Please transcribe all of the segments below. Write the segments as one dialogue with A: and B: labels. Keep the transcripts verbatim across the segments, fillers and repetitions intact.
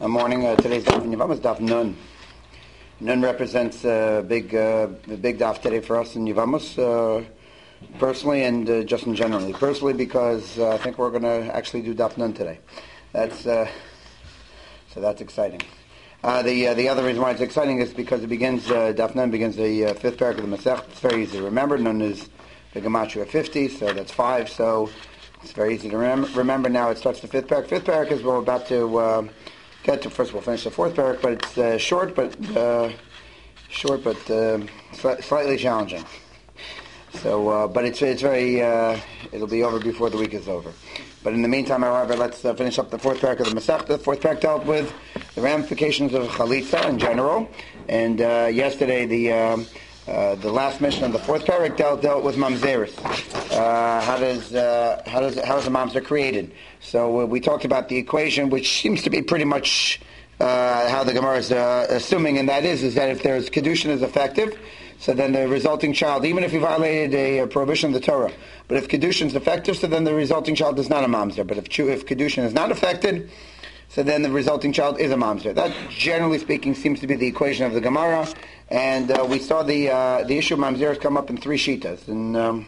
A: Good morning. Uh, today's daf in Yevamos daf Nun. Nun represents a uh, big, uh, big daf today for us in Yevamos, uh, personally and uh, just in general. Personally, because uh, I think we're going to actually do daf Nun today. That's uh, so that's exciting. Uh, the uh, the other reason why it's exciting is because it begins uh, daf Nun begins the uh, fifth paragraph of the Masech. It's very easy to remember. Nun is the gematria fifty, so that's five. So it's very easy to rem- remember. Now it starts the fifth paragraph. Fifth paragraph is we're about to. Uh, Get to first. We'll finish the fourth paragraph, but it's uh, short, but uh, short, but uh, sli- slightly challenging. So, uh, but it's it's very. Uh, it'll be over before the week is over. But in the meantime, however, let's uh, finish up the fourth paragraph of the Masech. The fourth paragraph dealt with the ramifications of chalitza in general, and uh, yesterday the. Um, Uh, the last mission of the fourth paragraph dealt, dealt with mamzeris. Uh, how does uh, how does how is a mamzer created? So uh, we talked about the equation, which seems to be pretty much uh, how the Gemara is uh, assuming, and that is is that if there's kedushin is effective, so then the resulting child, even if you violated a, a prohibition of the Torah, but if kedushin is effective, so then the resulting child is not a mamzer. But if if kedushin is not affected, so then the resulting child is a mamzer. That, generally speaking, seems to be the equation of the Gemara. And uh, we saw the uh, the issue of mamzeros come up in three shitas, and um,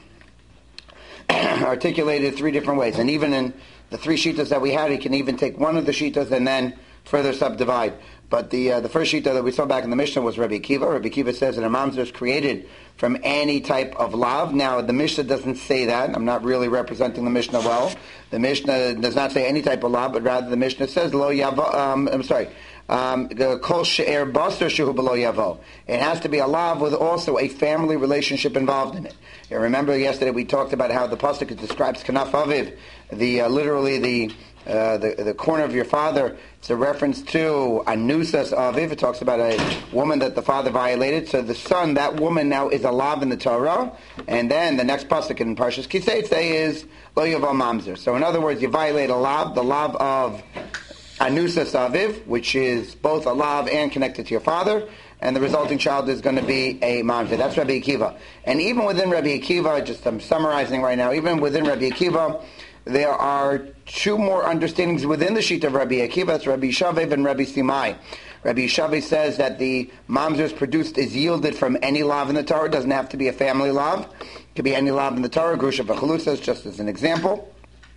A: articulated three different ways. And even in the three shitas that we had, he can even take one of the shitas and then further subdivide. But the uh, the first shita that we saw back in the Mishnah was Rabbi Akiva. Rabbi Akiva says that a mamzer is created from any type of lav. Now, the Mishnah doesn't say that. I'm not really representing the Mishnah well. The Mishnah does not say any type of lav, but rather the Mishnah says lo yavo. Um, I'm sorry. Um, kol she'er basar shehu b'lo yavo. It has to be a lav with also a family relationship involved in it. You remember yesterday we talked about how the pasuk describes kanaf aviv, the uh, literally the Uh, the the corner of your father. It's a reference to anusas aviv. It talks about a woman that the father violated. So the son, that woman now is a lav in the Torah. And then the next pasuk in Parshas Kiseitze is lo yavo mamzer. So in other words, you violate a lav, the lav of anusas aviv, which is both a lav and connected to your father. And the resulting child is going to be a mamzer. That's Rabbi Akiva. And even within Rabbi Akiva, just I'm summarizing right now, even within Rabbi Akiva, there are two more understandings within the sheet of Rabbi Akiva. That's Rabbi Shavev and Rabbi Simai. Rabbi Shavev says that the mamzer is produced, is yielded from any lav in the Torah. It doesn't have to be a family lav. It could be any lav in the Torah. Grusha v'chalutza, just as an example.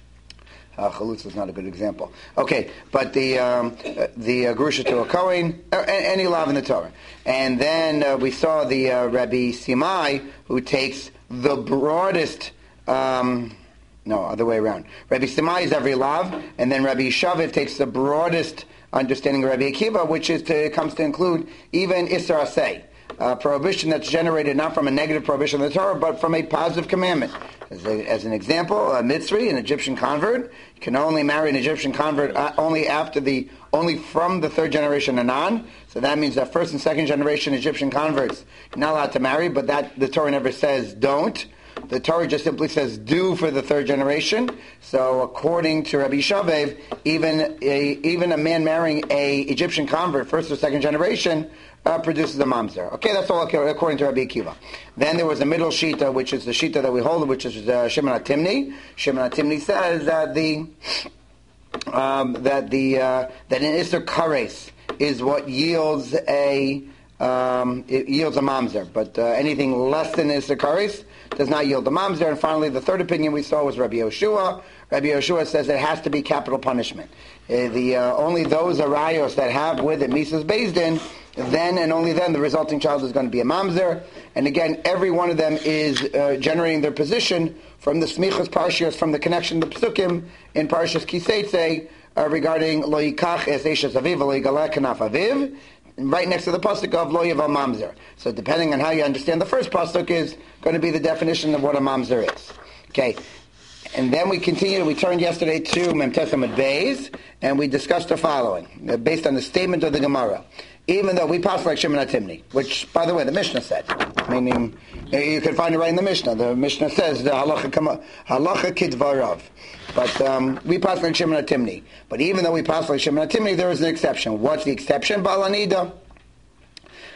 A: Uh, chalutza is not a good example. Okay, but the um, the uh, grusha to a kohen, uh, any lav in the Torah. And then uh, we saw the uh, Rabbi Simai, who takes the broadest. Um, No, other way around. Rabbi Simai is every lav, and then Rabbi Shaviv takes the broadest understanding of Rabbi Akiva, which is to, comes to include even Isser Aseh, a prohibition that's generated not from a negative prohibition of the Torah, but from a positive commandment. As, a, as an example, a Mitzri, an Egyptian convert, can only marry an Egyptian convert uh, only after the only from the third generation and on. So that means that first and second generation Egyptian converts you're not allowed to marry, but that the Torah never says don't. The Torah just simply says do for the third generation. So according to Rabbi Shavev, even a, even a man marrying a Egyptian convert, first or second generation, uh, produces a mamzer. Okay, that's all according to Rabbi Akiva. Then there was a middle shita, which is the shita that we hold, which is uh, Shimon HaTimni. Shimon HaTimni says that the um, that the uh, that an Isser Kares is what yields a um, it yields a mamzer, but uh, anything less than Isser Kares does not yield the mamzer. And finally, the third opinion we saw was Rabbi Yoshua. Rabbi Yoshua says it has to be capital punishment. Uh, the uh, only those arayos that have with it Mises Bezdin, then and only then the resulting child is going to be a mamzer. And again, every one of them is uh, generating their position from the smichas parshios, from the connection to psukim in Parshas Kiseitze uh, regarding lo yikach es eshes aviv lo yigaleh kanaf aviv, right next to the pasuk of lo yavo mamzer. So depending on how you understand the first pasuk is going to be the definition of what a mamzer is. Okay, and then we continue. We turned yesterday to Mem Tesamid Beis, and we discussed the following, uh, based on the statement of the Gemara. Even though we pass like Shimon HaTimni, which, by the way, the Mishnah said, meaning you can find it right in the Mishnah. The Mishnah says the halacha kama, halacha kidvarav. But um, we pass like Shimon HaTimni. But even though we pass like Shimon HaTimni, there is an exception. What's the exception? Balanida.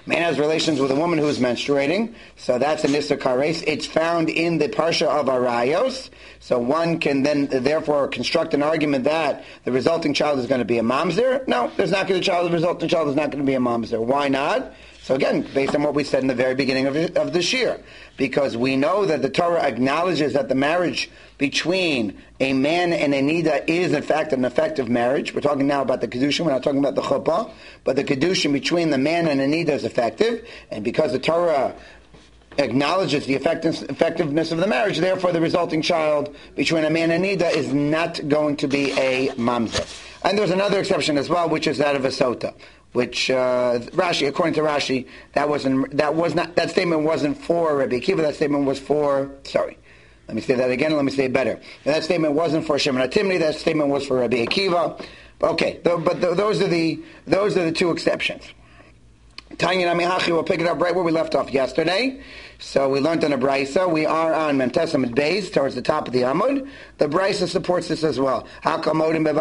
A: Man has relations with a woman who is menstruating, so that's an Issa Kares. It's found in the Parsha of Arayos, so one can then therefore construct an argument that the resulting child is going to be a mamzer. No, there's not going to be a child, the resulting child is not going to be a mamzer. Why not? So again, based on what we said in the very beginning of, of this year, because we know that the Torah acknowledges that the marriage between a man and a nida is in fact an effective marriage. We're talking now about the kedushin, we're not talking about the chuppah, but the kedushin between the man and a nida is effective, and because the Torah acknowledges the effectiveness of the marriage, therefore the resulting child between a man and a nida is not going to be a mamzer. And there's another exception as well, which is that of a sota. Which uh, Rashi, according to Rashi, that wasn't that was not that statement wasn't for Rabbi Akiva. That statement was for sorry. Let me say that again. Let me say it better. That statement wasn't for Shimon HaTimni. That statement was for Rabbi Akiva. Okay, th- but th- those are the those are the two exceptions. Tanya Namihachi, we'll pick it up right where we left off yesterday. So we learned in a Braisa. We are on Memtesamid Beis, towards the top of the Amud. The Braisa supports this as well. A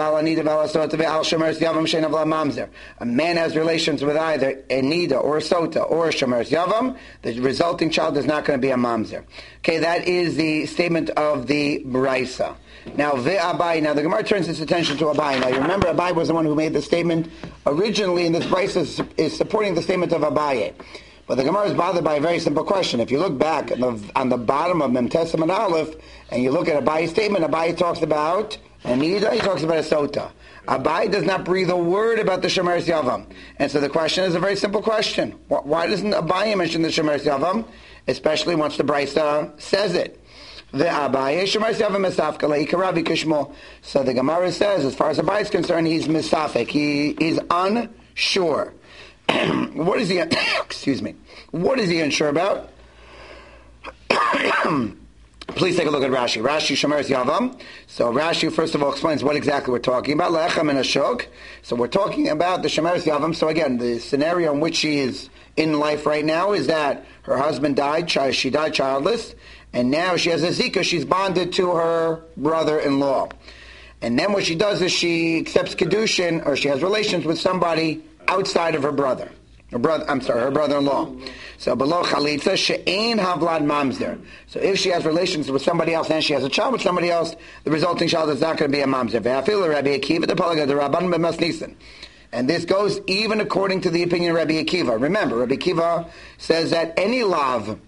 A: man has relations with either a nida or a sota or a shemeres yavam. The resulting child is not going to be a mamzer. Okay, that is the statement of the Braisa. Now, Abai. Now, the Gemara turns its attention to Abai. Now, you remember Abai was the one who made the statement originally, and this Braisa is, is supporting the statement of Abai. But the Gemara is bothered by a very simple question. If you look back on the, on the bottom of Memtesim and Aleph, and you look at Abai's statement, Abai talks about Anida, he talks about a sota. Abai does not breathe a word about the Shemeres Yavam. And so the question is a very simple question. Why doesn't Abai mention the Shemeres Yavam, especially once the Braisa says it? The Abai, Shemeres Yavam Misafka Leikaravi Kishmo. So the Gemara says, as far as Abai is concerned, he's Misafik. He is unsure. What is he, excuse me, what is he unsure about? Please take a look at Rashi. Rashi, Shemeres Yavam. So Rashi, first of all, explains what exactly we're talking about. Lechem and Ashok. So we're talking about the Shemeres Yavam. So again, the scenario in which she is in life right now is that her husband died, she died childless, and now she has a zika, she's bonded to her brother-in-law. And then what she does is she accepts Kedushin, or she has relations with somebody outside of her brother. Her brother, I'm sorry, her brother-in-law. So below chalitza, she'ein havlad mamzer. So if she has relations with somebody else and she has a child with somebody else, the resulting child is not going to be a mamzer. Ve'afil Rabbi Akiva the Palaga the Rabban b'Mas Nisan. And this goes even according to the opinion of Rabbi Akiva. Remember, Rabbi Akiva says that any lav,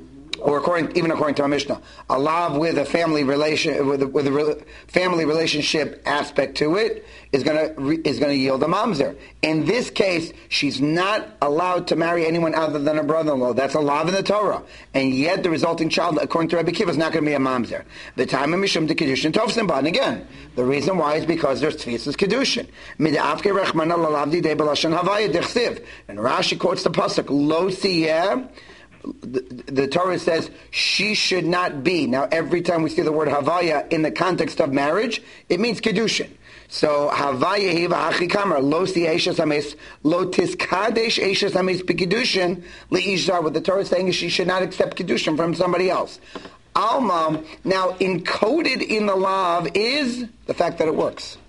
A: or according, even according to our Mishnah, a lav with a family relation, with a, with a re, family relationship aspect to it is going to is going to yield a mamzer. In this case, she's not allowed to marry anyone other than her brother-in-law. That's a lav in the Torah, and yet the resulting child, according to Rabbi Akiva, is not going to be a mamzer. The time of mishum de kedushin tovsim ban. Again, the reason why is because there's tefisas kedushin. Midafke rechmana lalavdi de belashan havaya dechsiv. And Rashi quotes the pasuk lo siyeh. The, the Torah says she should not be. Now, every time we see the word Havaya in the context of marriage, it means Kedushin. So, Havaya hiva hachi kamar, lo si eishes ames, lo tiskadesh eishes ames b'kedushin, li'ishzar. What the Torah is saying is she should not accept Kedushin from somebody else. Alma, now encoded in the lav is the fact that it works.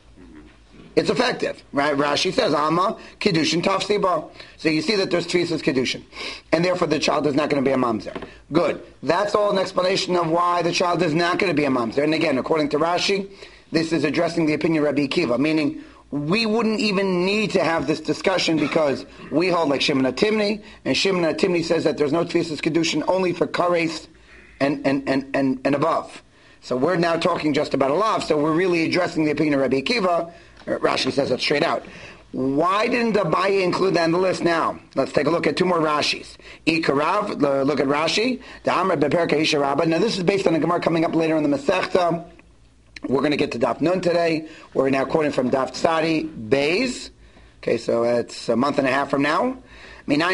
A: It's effective, right? Rashi says, Amma, Kiddushin, Tafsiba. So you see that there's Tfisas Kiddushin. And therefore the child is not going to be a mamzer. Good. That's all an explanation of why the child is not going to be a mamzer. And again, according to Rashi, this is addressing the opinion of Rabbi Akiva, meaning we wouldn't even need to have this discussion because we hold like Shimon HaTimni, and Shimon HaTimni says that there's no Tfisas Kiddushin only for Kares and, and, and, and, and above. So we're now talking just about a lav, so we're really addressing the opinion of Rabbi Akiva. Rashi says that straight out. Why didn't Abaye include that on the list now? Let's take a look at two more Rashis. Ikarav, look at Rashi. Now this is based on a Gemara coming up later in the Masechta. We're going to get to Daf Nun today. We're now quoting from Daf Tzadi Beis. Okay, so it's a month and a half from now. So Rav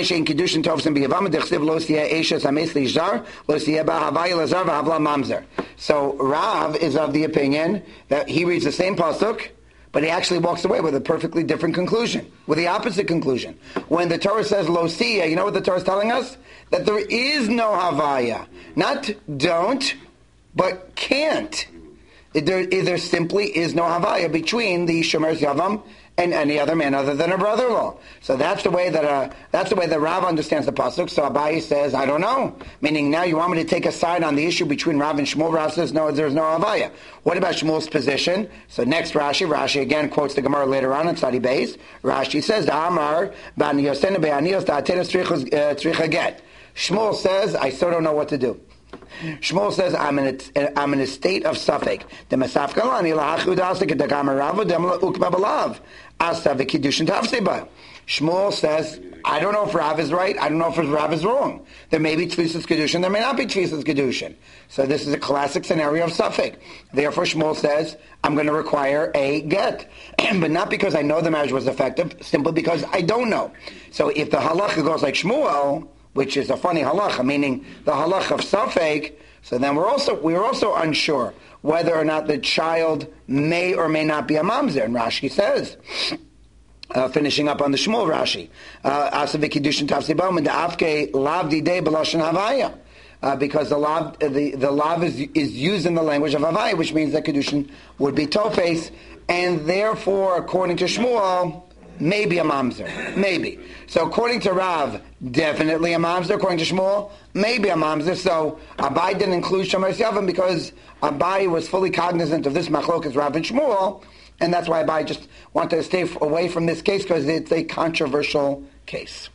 A: is of the opinion that he reads the same pasuk, but he actually walks away with a perfectly different conclusion, with the opposite conclusion. When the Torah says lo siya, you know what the Torah is telling us? That there is no havaya. Not don't, but can't. There, there simply is no havaya between the Shomer Yavam and any other man other than a brother-in-law. So that's the way that uh, that's the way that Rav understands the pasuk. So Abaye says, I don't know. Meaning now you want me to take a side on the issue between Rav and Shmuel. Rav says, no, there's no havaya. What about Shmuel's position? So next Rashi, Rashi again quotes the Gemara later on in Tzadi Beis. Rashi says, Amar ban Yosena be'anios da'atenes tzricha get. Shmuel says, I still don't know what to do. Shmuel says, I'm in a, I'm in a state of suffix. The Masafkalani la'achud asik degamaravu demla ukmabalav asa v'kiddushin tavseba. Shmuel says, I don't know if Rav is right. I don't know if Rav is wrong. There may be Tfisas Kedushin. There may not be Tfisas Kedushin. So this is a classic scenario of suffix. Therefore, Shmuel says, I'm going to require a get. But not because I know the marriage was effective, simply because I don't know. So if the halacha goes like Shmuel, which is a funny halacha, meaning the halacha of suffix, so then we're also we're also unsure whether or not the child may or may not be a mamzer. And Rashi says, uh, finishing up on the Shmuel Rashi, Asa v'kiddushin tafsibam and the afke lav didei b'lashon havaya, because the lav the the lav is is used in the language of havaya, which means that kiddushin would be tofes, and therefore, according to Shmuel, maybe a mamzer, maybe. So according to Rav, definitely a mamzer. According to Shmuel, maybe a mamzer. So Abai didn't include Shomer Yavam because Abai was fully cognizant of this machlokas Rav and Shmuel, and that's why Abai just wanted to stay away from this case because it's a controversial case.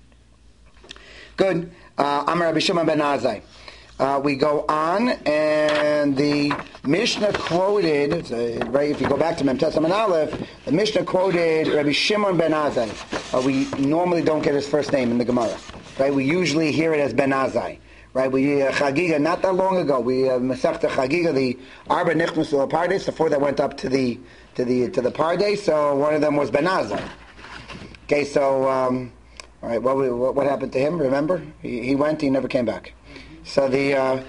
A: Good. Uh, Amar Rabbi Shimon ben Azai. Uh, we go on, and the Mishnah quoted, so, right, if you go back to Mem Tes Amud Aleph, the Mishnah quoted Rabbi Shimon ben Azai. Uh, we normally don't get his first name in the Gemara, right? We usually hear it as Ben Azai, right? We, uh, Chagiga, not that long ago, we, uh, Masechta Chagiga, the Arba Nichnas to the Pardes, the four that went up to the, to the, to the Pardes, so one of them was Ben Azai. Okay, so, um, all right, what, what, what happened to him, remember? He, he went, he never came back. So the uh,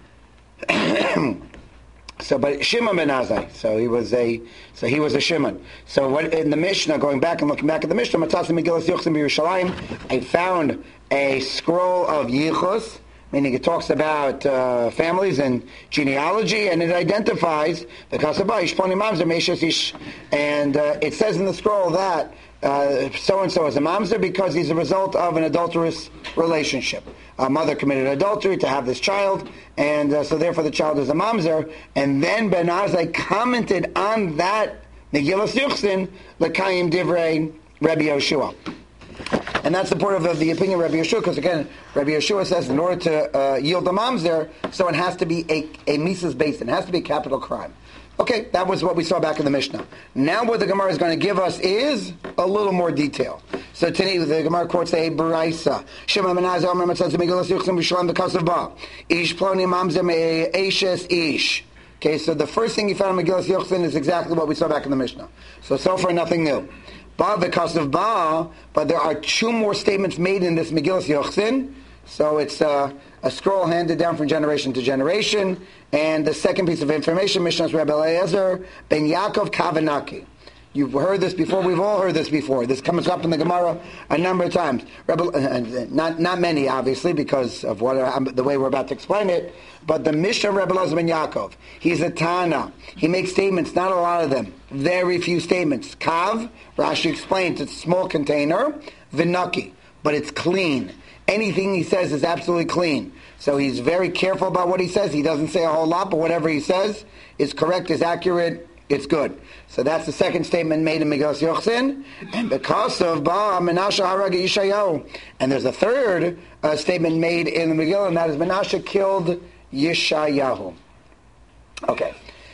A: so but Shimon ben Azai, so he was a so he was a Shimon. So what in the Mishnah, going back and looking back at the Mishnah, Matzah Megillas Yochsim b'Yerushalayim, I found a scroll of Yichus, meaning it talks about uh, families and genealogy, and it identifies the Kasabah Ishponi Mamzer Meishes Ish, and uh, it says in the scroll that so and so is a mamzer because he's a result of an adulterous relationship. A mother committed adultery to have this child, and uh, so therefore the child is a mamzer. And then Ben Azai commented on that Megillas Yuchsin L'Kayim Divrei Rabbi Yoshua. And that's the point of the opinion of Rabbi Yeshua, because again, Rabbi Yeshua says in order to uh, yield the mamzer, so it has to be a, a mises basin, it has to be a capital crime. Okay, that was what we saw back in the Mishnah. Now what the Gemara is going to give us is a little more detail. So today the Gemara quotes a Baraisa. Shema ben Azai Omer Matzah Megillas Yuchsim b'Yerushalayim b'Kasav Ba. Ish ploni mamzer me'eshes ish. Okay, so the first thing you found in Megillas Yuchsim is exactly what we saw back in the Mishnah. So, so far nothing new. Ba v'Kasav Ba, but there are two more statements made in this Megillas Yuchsim. So it's uh, a scroll handed down from generation to generation. And the second piece of information, Mishnah's Rebbe Eliezer ben Yaakov Kavanaki. You've heard this before. We've all heard this before. This comes up in the Gemara a number of times. Rebbe, uh, not not many, obviously, because of what uh, the way we're about to explain it. But the Mishnah Rebbe Eliezer ben Yaakov, he's a Tana. He makes statements, not a lot of them, very few statements. Kav, Rashi explains, it's a small container. Vinaki, but it's clean. Anything he says is absolutely clean. So he's very careful about what he says. He doesn't say a whole lot, but whatever he says is correct, is accurate, it's good. So that's the second statement made in Megillas Yochsin. And because of Ba Menashe Harag Yishayahu. And there's a third uh, statement made in the Megillah, and that is Menashe killed Yishayahu. Okay.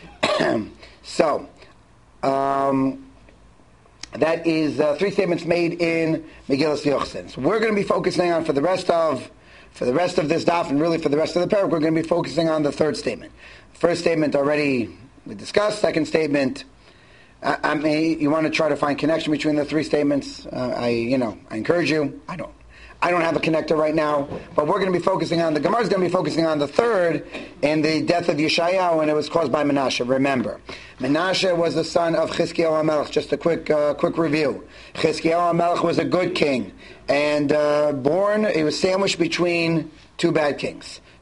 A: so, um... That is uh, three statements made in Megillas Yochsin. So we're going to be focusing on for the rest of for the rest of this daf, and really for the rest of the parak, we're going to be focusing on the third statement. First statement already we discussed. Second statement, I, I mean, you want to try to find connection between the three statements. Uh, I, you know, I encourage you. I don't. I don't have a connector right now, but we're going to be focusing on, the Gemara is going to be focusing on the third, in the death of Yeshayahu, and it was caused by Menashe. Remember, Menashe was the son of Chizkiyahu HaMelech. Just a quick uh, quick review. Chizkiyahu HaMelech was a good king, and uh, born, he was sandwiched between two bad kings.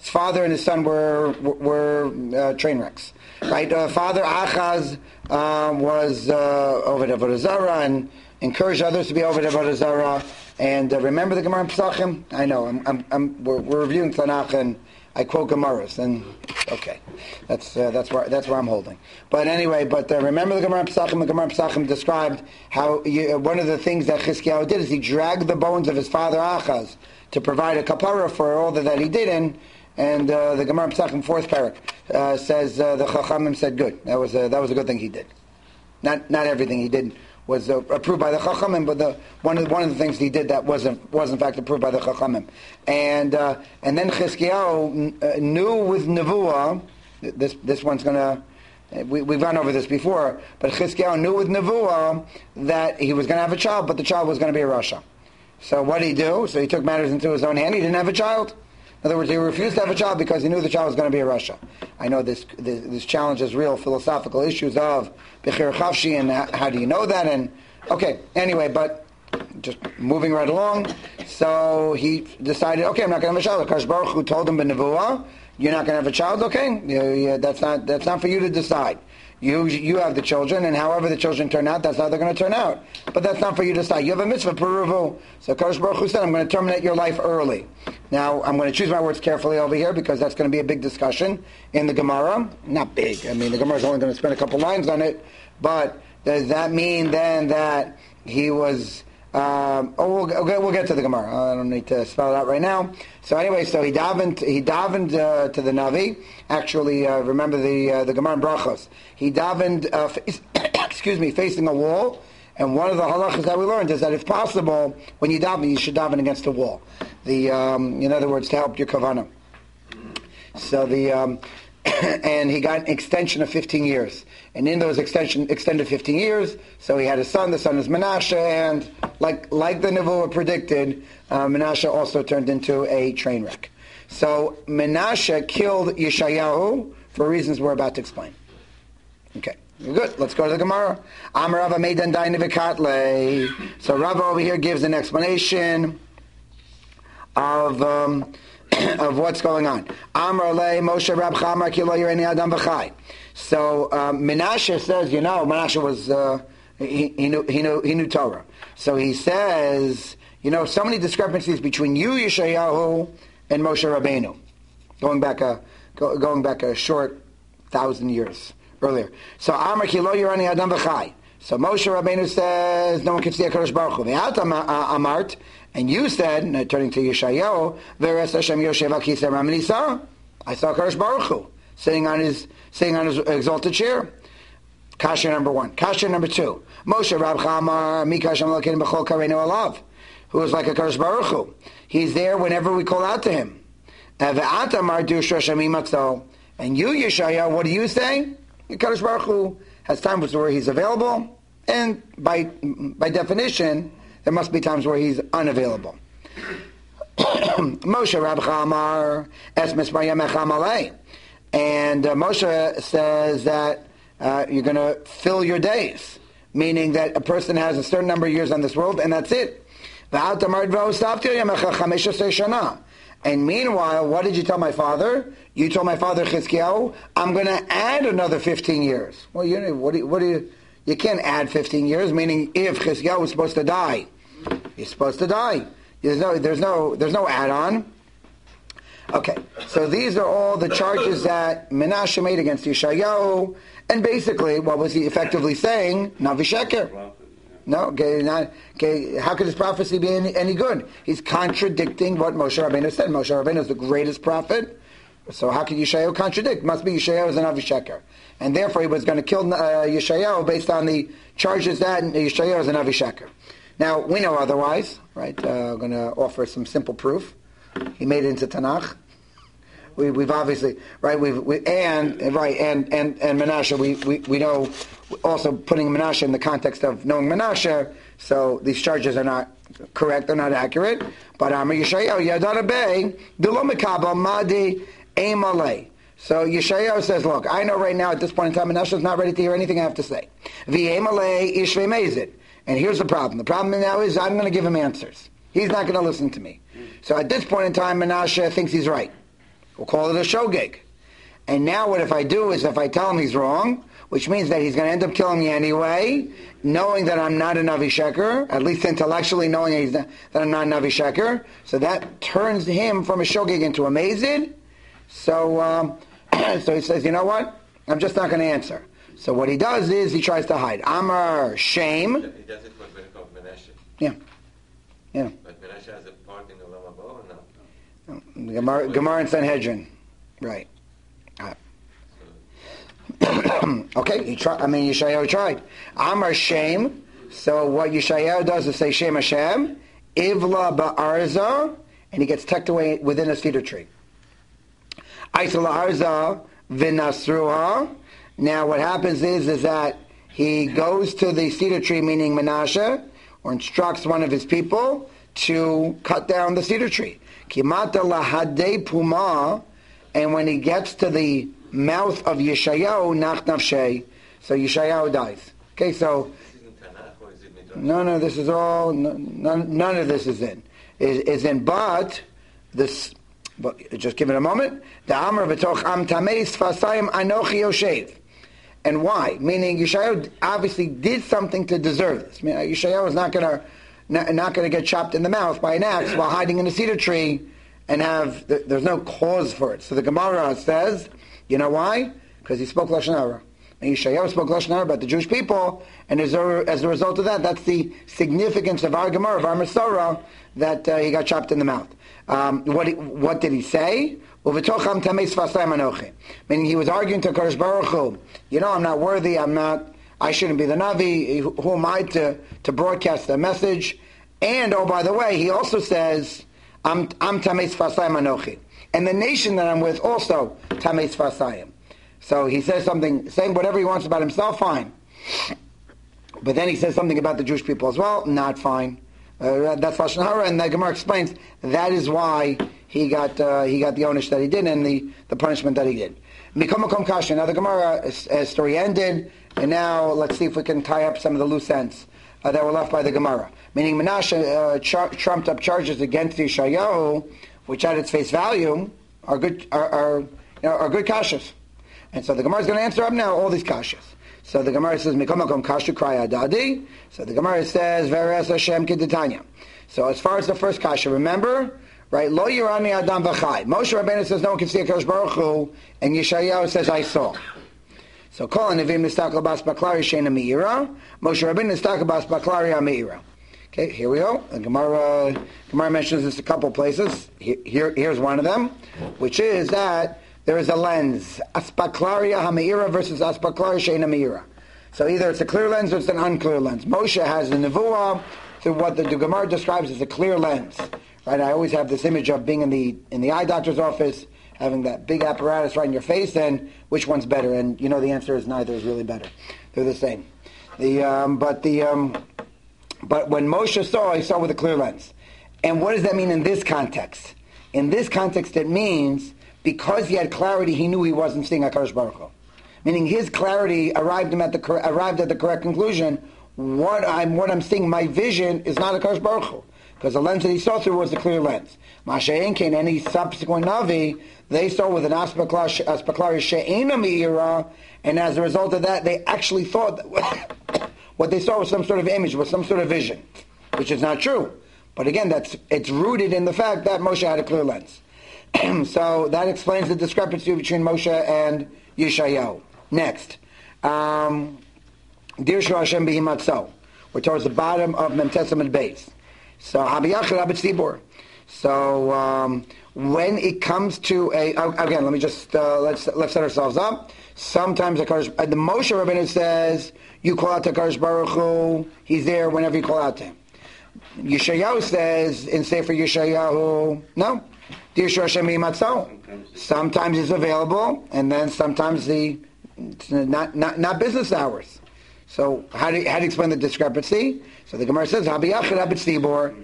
A: his father and his son were were uh, train wrecks. Right? Uh, father Achaz uh, was uh, over the Avodah Zarah and encouraged others to be over the Avodah Zarah. And uh, remember the Gemara in Pesachim? I know. I'm, I'm, I'm, we're, we're reviewing Tanakh and I quote Gemaras, and okay, that's uh, that's where that's where I'm holding. But anyway, but uh, remember the Gemara in Pesachim. The Gemara in Pesachim described how you, uh, one of the things that Chizkiyahu did is he dragged the bones of his father Achaz to provide a kapara for all that, that he did, and and uh, the Gemara in Pesachim fourth parak uh, says uh, the Chachamim said good. That was a, that was a good thing he did. Not not everything he did was uh, approved by the Chachamim, but the one of the, one of the things he did that wasn't was in fact approved by the Chachamim. And uh, and then Chizkiyahu uh, knew with Nevuah, this this one's gonna we, we've gone over this before, but Chizkiyahu knew with Nevuah that he was going to have a child, but the child was going to be a Rasha. So what did he do? So he took matters into his own hand. He didn't have a child. In other words, he refused to have a child because he knew the child was going to be a Rasha. I know this this, this challenges real philosophical issues of Bechir Chavshi and how, how do you know that? And okay, anyway, but just moving right along. So he decided, okay, I'm not going to have a child. Akash Baruch Hu told him b'nevuah, you're not going to have a child. Okay, yeah, yeah, that's not that's not for you to decide. You you have the children, and however the children turn out, that's how they're going to turn out. But that's not for you to decide. You have a mitzvah, peruvu. So Kadosh Baruch Hu said, I'm going to terminate your life early. Now, I'm going to choose my words carefully over here because that's going to be a big discussion in the Gemara. Not big. I mean, the Gemara is only going to spend a couple lines on it. But does that mean then that he was... Um, oh, we'll, okay, we'll get to the Gemara. I don't need to spell it out right now. So anyway, so he davened. He davened uh, to the Navi. Actually, uh, remember the uh, the Gemara in Brachos. He davened. Uh, face, excuse me, facing a wall. And one of the halachas that we learned is that if possible, when you daven, you should daven against a wall. The um, in other words, to help your kavanah. So the um, and he got an extension of fifteen years. And in those extension, extended fifteen years, so he had a son. The son is Menashe, and like like the Nevuah predicted, uh, Menashe also turned into a train wreck. So Menashe killed Yeshayahu for reasons we're about to explain. Okay, good. Let's go to the Gemara. Amar Rava Meidan Daina V'Katle. So Rava over here gives an explanation of um, of what's going on. Amar Le Moshe Rab Chamar Kilo Yereni Adam V'Chai. So um, Menashe says, you know, Menashe was uh, he, he knew he knew he knew Torah. So he says, you know, so many discrepancies between you, Yeshayahu, and Moshe Rabbeinu, going back a go, going back a short thousand years earlier. So Amar Ki Lo Yerani Adam V'Chai. So Moshe Rabbeinu says, no one can see HaKadosh Baruch Hu. Ve'at Amart, and you said, and turning to Yeshayahu, Ve'eres Hashem Yoshev Al Kisei Ramanisa. I saw HaKadosh Baruch Hu sitting on his sitting on his exalted chair. Kasha number one. Kasha number two. Moshe Rab Chamar Mikasham Lokin B'Chol Kareinu Alav, who is like a Kadosh Baruch Hu. He's there whenever we call out to him. And you, Yeshaya, what do you say? Kadosh Baruch Hu has times where he's available, and by by definition, there must be times where he's unavailable. Moshe Rab Chamar Esmes Mayamech Amalei. And uh, Moshe says that uh, you're going to fill your days, meaning that a person has a certain number of years on this world, and that's it. And meanwhile, what did you tell my father? You told my father Chizkiyahu, I'm going to add another fifteen years. Well, you know, what do you, what do you, you can't add fifteen years, meaning if Chizkiyahu was supposed to die, he's supposed to die. There's no, there's no, there's no add-on. Okay, so these are all the charges that Menashe made against Yeshayahu, and basically, what was he effectively saying? Navi Sheker. No, okay, not, okay, how could his prophecy be any, any good? He's contradicting what Moshe Rabbeinu said. Moshe Rabbeinu is the greatest prophet, so how could Yeshayahu contradict? Must be Yeshayahu is a Navi Sheker. And therefore he was going to kill uh, Yeshayahu based on the charges that Yeshayahu is a Navi Sheker. Now, we know otherwise, right? Uh, I'm going to offer some simple proof. He made it into Tanakh. We, we've obviously right. We've we, and right and and and Menashe. We, we we know also putting Menashe in the context of knowing Menashe. So these charges are not correct. They're not accurate. But Amar Yeshayahu Yadar Bey Delo Mekabel Madi Eimalei. So Yeshayahu says, look, I know right now at this point in time Menashe is not ready to hear anything I have to say. V'Eimalei Ishvei Mezid. And here's the problem. The problem now is I'm going to give him answers. He's not going to listen to me. So at this point in time, Menashe thinks he's right. We'll call it a shogeg. And now what if I do is if I tell him he's wrong, which means that he's going to end up killing me anyway, knowing that I'm not a Navi Sheker, at least intellectually knowing that, he's not, that I'm not a Navi Sheker. So that turns him from a shogeg into a mazid. So, um, so he says, you know what? I'm just not going to answer. So what he does is he tries to hide. Amar, shame.
B: He does it for the benefit of Menashe.
A: Yeah. Yeah.
B: But Menashe has a part in the Olam Haba or no?
A: Gemara, Gemara and Sanhedrin. Right. Uh, okay, he tried. I mean, Yeshayahu tried. Amar shame. So what Yeshayahu does is say Shem Hashem, Ivla ba'arza, and he gets tucked away within a cedar tree. Aisla arza v'nasruha. Now what happens is is that he goes to the cedar tree, meaning Menashe, or instructs one of his people to cut down the cedar tree. Kimata lahadei puma, and when he gets to the mouth of Yeshayahu, nach nafshei, so Yeshayahu dies. Okay, so
B: This is in Tanakh or is it Midrash?
A: no, no, this is all. None, none of this is in. Is, is in, but this. But just give it a moment. The Amar v'toch am tameis fasayim anochi yoshev. And why? Meaning Yeshayahu obviously did something to deserve this. I mean, Yeshayahu is not going to not, not going to get chopped in the mouth by an axe while hiding in a cedar tree and have there's no cause for it. So the Gemara says, you know why? Because he spoke Lashon Hara. And Yeshayahu spoke Lashon Hara about the Jewish people, and as a, as a result of that, that's the significance of our Gemara, of our Masorah, that uh, he got chopped in the mouth. Um, what, what did he say? Meaning he was arguing to Kadosh Baruch Hu, you know, I'm not worthy, I'm not, I shouldn't be the Navi, who am I to, to broadcast the message? And, oh, by the way, he also says, I'm I'm Tamei Sfasayim Anochi. And the nation that I'm with also Tamei Sfasayim. So he says something, saying whatever he wants about himself, fine. But then he says something about the Jewish people as well, not fine. Uh, that's Lashon Hara, and the Gemara explains that is why he got uh, he got the onish that he did and the, the punishment that he did. Mikom Makom Kasha. Now the Gemara uh, story ended, and now let's see if we can tie up some of the loose ends uh, that were left by the Gemara. Meaning Menashe uh, char- trumped up charges against Yeshayahu, which at its face value are good are, are you know are good kashas, and so the Gemara is going to answer up now all these kashas. So the Gemara says, Mikom Makom Kasha Kraya Adadi. So the Gemara says, Veres Hashem Kedetanya. So as far as the first kasha, remember, right? Lo Yirani Adam V'chai. Moshe Rabbeinu says, no one can see a Kadosh Baruch Hu, and Yeshayahu says, I saw. So Kol Nevim Nistakel Bas Baklari Sheina Meira. Moshe Rabbeinu Nistakel Bas Baklari Meira. Okay, here we go. The Gemara, Gemara mentions this a couple places. Here, here, here's one of them, which is that there is a lens, Aspaklaria Hameira versus Aspaklaria Sheina Meira. So either it's a clear lens or it's an unclear lens. Moshe has the Nevuah through what the, the Gemara describes as a clear lens. Right? I always have this image of being in the in the eye doctor's office, having that big apparatus right in your face, and which one's better? And you know the answer is neither is really better. They're the same. The um, but the um, but when Moshe saw, he saw with a clear lens. And what does that mean in this context? In this context, it means because he had clarity, he knew he wasn't seeing HaKadosh Baruch Hu. Meaning his clarity arrived him at the arrived at the correct conclusion. What I'm what I'm seeing, my vision is not HaKadosh Baruch Hu, because the lens that he saw through was a clear lens. Masha'en Kain, any subsequent Navi, they saw with an Aspaklari She'ena Meira, and as a result of that, they actually thought that what they saw was some sort of image, was some sort of vision, which is not true. But again, that's it's rooted in the fact that Moshe had a clear lens. So that explains the discrepancy between Moshe and Yeshayahu. Next, um, Dirshu Hashem Behimatzo. We're towards the bottom of Mem Testament base. So Habiyachar Abed Tzibor. So um, when it comes to a again, let me just uh, let's let's set ourselves up. Sometimes the, uh, the Moshe Rabbeinu says you call out to Kadosh Baruch Hu, he's there whenever you call out to him. Yeshayahu says in Sefer Yeshayahu, no. Dirshu Hashem Behimatzo. Sometimes it's available, and then sometimes the it's not not not business hours. So how do you, how do you explain the discrepancy? So the Gemara says, Habiyachar Abed Tzibor,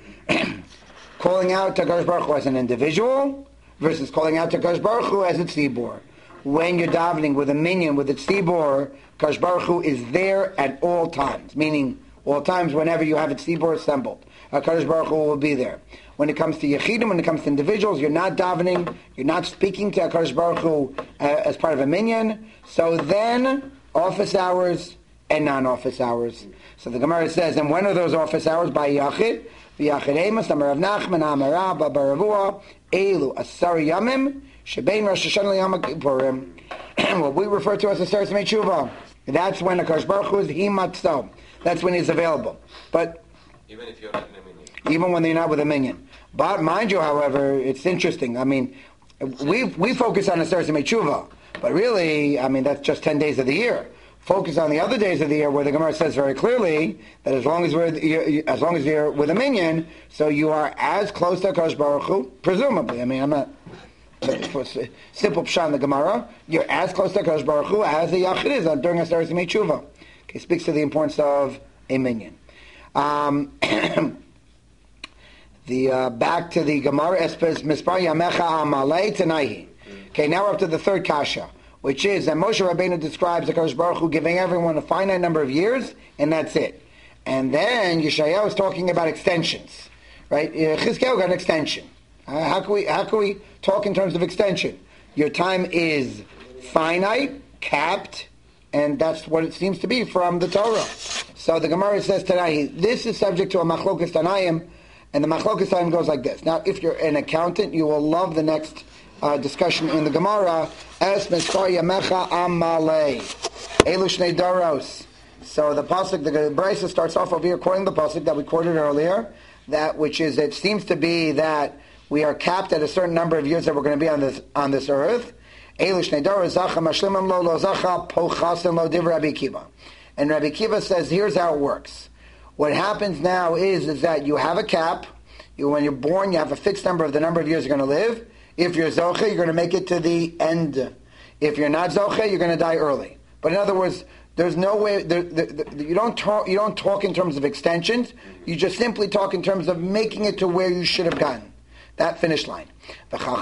A: calling out to Kadosh Baruch Hu as an individual versus calling out to Kadosh Baruch Hu as a Tzibor. When you're davening with a minion, with a Tzibor, Kadosh Baruch Hu is there at all times, meaning All times whenever you have a tzibur assembled, HaKadosh Baruch Hu will be there. When it comes to Yechidim, when it comes to individuals, you're not davening, you're not speaking to HaKadosh Baruch Hu uh, as part of a minyan. So then, office hours and non-office hours. So the Gemara says, and when are those office hours? By Yachid. V'Yachid Amos, Amar Rav Nachman, Amar Rabba, Bar Ravua, Elu, Asar Yamim, Shebein Rosh Hashanah Yom Kippurim. What we refer to as the Asar Tzmei Tshuva. That's when HaKadosh Baruch Hu is Himatzom. That's when he's available. But
B: even if you're not in a minyan.
A: Even when they're not with a minyan. But mind you, however, it's interesting. I mean, we we focus on the Asar Tzmei Tshuva, but really, I mean, that's just ten days of the year. Focus on the other days of the year, where the Gemara says very clearly that as long as we're as long as you're with a minyan, so you are as close to HaKadosh Baruch Hu, presumably. I mean, I'm not simple pshat in the Gemara. You're as close to HaKadosh Baruch Hu as the Yachid is during Asar Tzmei Tshuva. Okay, speaks to the importance of a minyan. Um, The uh, back to the Gemara Espes Mispar Yamecha Amalei Tanahi. Okay, now we're up to the third kasha, which is that Moshe Rabbeinu describes the HaKadosh Baruch Hu giving everyone a finite number of years, and that's it. And then Yeshayahu is talking about extensions, right? Chizkiyahu got an extension. Uh, how can we how can we talk in terms of extension? Your time is finite, capped, and that's what it seems to be from the Torah. So the Gemara says Tanahi, this is subject to a machlokas Tanayim. And the Machlokas time goes like this. Now, if you're an accountant, you will love the next uh, discussion in the Gemara. Es Mispar Yamecha Amalei. Elu Shnei Doros. So the pasuk, the Brisa starts off over here quoting the pasuk that we quoted earlier, that which is, it seems to be that we are capped at a certain number of years that we're going to be on this on this earth. Elu Shnei Doros Zacha Mashlimim Lo Lo Zacha Pochasim Lo Div Rabbi Kiva. And Rabbi Kiva says, here's how it works. What happens now is, is that you have a cap. You, when you're born, you have a fixed number of the number of years you're going to live. If you're Zoche, you're going to make it to the end. If you're not Zoche, you're going to die early. But in other words, there's no way, there, there, there, you don't talk, you don't talk in terms of extensions. You just simply talk in terms of making it to where you should have gotten. That finish line. Now the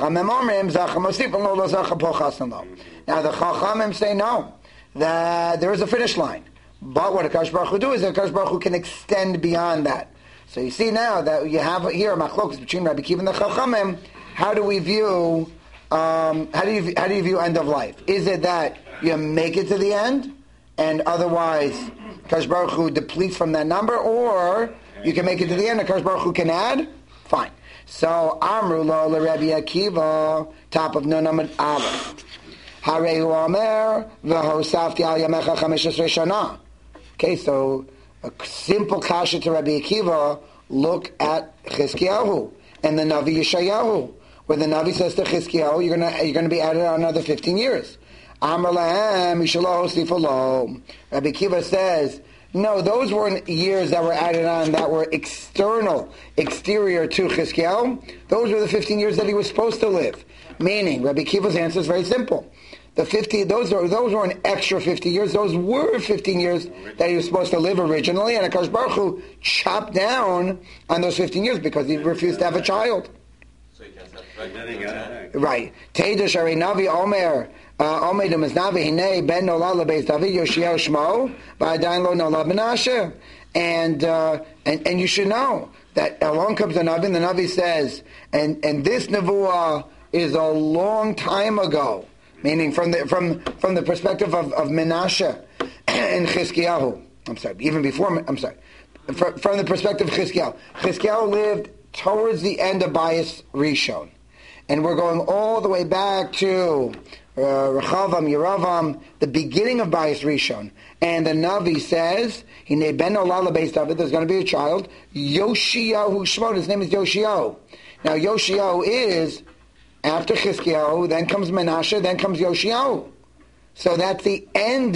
A: Chachamim say no, that there is a finish line. But what HaKadosh Baruch Hu do is that HaKadosh Baruch Hu can extend beyond that. So you see now that you have here a machlokas between Rabbi Kiva and the Chachamim. How do we view? Um, how do you how do you view end of life? Is it that you make it to the end, and otherwise HaKadosh Baruch Hu depletes from that number, or you can make it to the end and HaKadosh Baruch Hu can add? Fine. So Amru lo Rabbi Akiva, top of Nun Amud Aleph. Harehu Omer v'hosafti al yamecha chamesh esrei shana. Okay, so a simple kasha to Rabbi Akiva, look at Chizkiyahu and the Navi Yeshayahu, where the Navi says to Chizkiyahu, you're going you're to be added on another fifteen years. Amar lahem yishalo sifalo. Rabbi Akiva says, no, those weren't years that were added on that were external, exterior to Chizkiyahu. Those were the fifteen years that he was supposed to live. Meaning, Rabbi Akiva's answer is very simple. The fifty, those are those were an extra fifty years. Those were fifteen years that he was supposed to live originally, and HaKadosh Baruch Hu chopped down on those fifteen years because he refused to have a child.
B: So he can't have
A: right. Teidush Ari Navi Omer Omer Dumas Navi Hinei Ben Nola LeBeis David Yoshio Shmo Va'adayin Lo Nola Menashe, and uh, and and you should know that along comes the Navi, and the Navi says, and and this nevuah is a long time ago. Meaning from the from from the perspective of, of Menashe and Chizkiyahu. I'm sorry, even before, I'm sorry. From, from the perspective of Chizkiyahu. Chizkiyahu lived towards the end of Bayis Rishon. And we're going all the way back to uh, Rechavam, Yeravam, the beginning of Bayis Rishon. And the Navi says, Hinei ben Olala Beis David, there's going to be a child, Yoshiyahu Shmon, his name is Yoshiyahu. Now Yoshiyahu is... after Chizkiyahu, then comes Menashe, then comes Yoshiyahu. So that's the end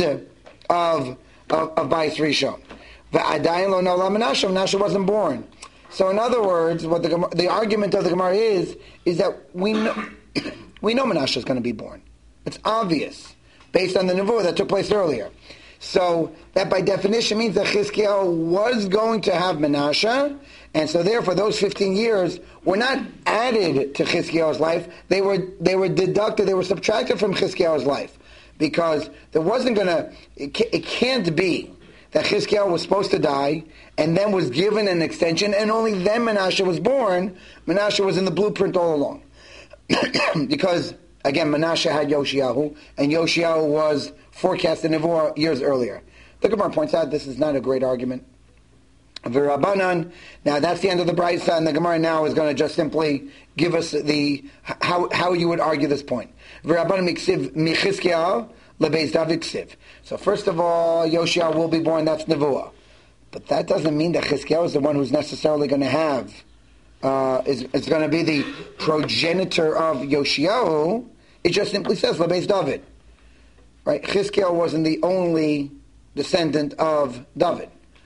A: of of, of Bayis Rishon. V'adayin lo nola Menashe, Menashe wasn't born. So in other words, what the the argument of the Gemara is, is that we know, we know Menashe is going to be born. It's obvious, based on the nevuah that took place earlier. So that by definition means that Chizkiyahu was going to have Menashe, and so therefore those fifteen years were not added to Chizkiyahu's life, they were they were deducted, they were subtracted from Chizkiyahu's life. Because there wasn't going to, it, it can't be that Chizkiyahu was supposed to die, and then was given an extension, and only then Menashe was born. Menashe was in the blueprint all along. Because, again, Menashe had Yoshiyahu, and Yoshiyahu was forecast in Nevuah years earlier. The Gemara points out this is not a great argument. V'Rabbanan, now that's the end of the Brisa, and the Gemara now is going to just simply give us the how how you would argue this point. V'Rabbanan miksiv michizkiyahu lebeis David ksiv. So first of all, Yoshiyahu will be born. That's Nevuah, but that doesn't mean that Chizkiyahu is the one who's necessarily going to have uh, is is going to be the progenitor of Yoshiyahu. It just simply says lebeis David. Right? Chizkiyahu wasn't the only descendant of David.